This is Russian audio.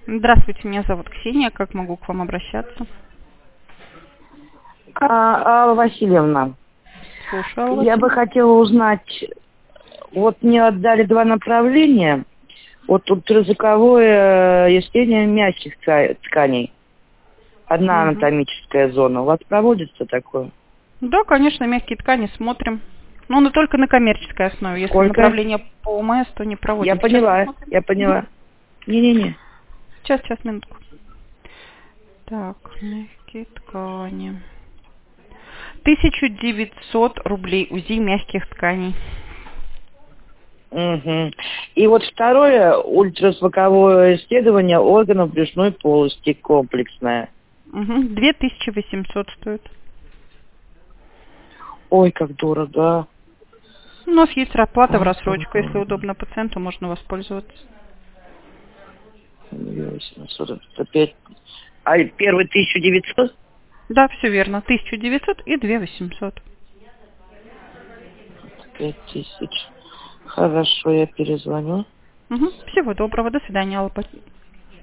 Здравствуйте, меня зовут Ксения. Как могу к вам обращаться? Алла Васильевна, Слушаю вас. я бы хотела узнать, вот мне отдали два направления, вот ультразвуковое исследование мягких тканей, одна Мгм. анатомическая зона. У вас проводится такое? Да, конечно, мягкие ткани смотрим. Но только на коммерческой основе. Если Сколько? направление по ОМС, то не Я проводим. Сейчас поняла, посмотрим. я Мгм. поняла. Не-не-не. Сейчас, минутку. Так, мягкие ткани. 1900 рублей УЗИ мягких тканей. Угу. И вот второе ультразвуковое исследование органов брюшной полости комплексное. 2800 стоит. Ой, как дорого. У нас есть оплата в Ой, рассрочку. Если дорого. удобно пациенту, можно воспользоваться. 845. А первый 1900? Да, все верно. 1900 и 2800. 5000. Хорошо, я перезвоню. Всего доброго. До свидания, Алла.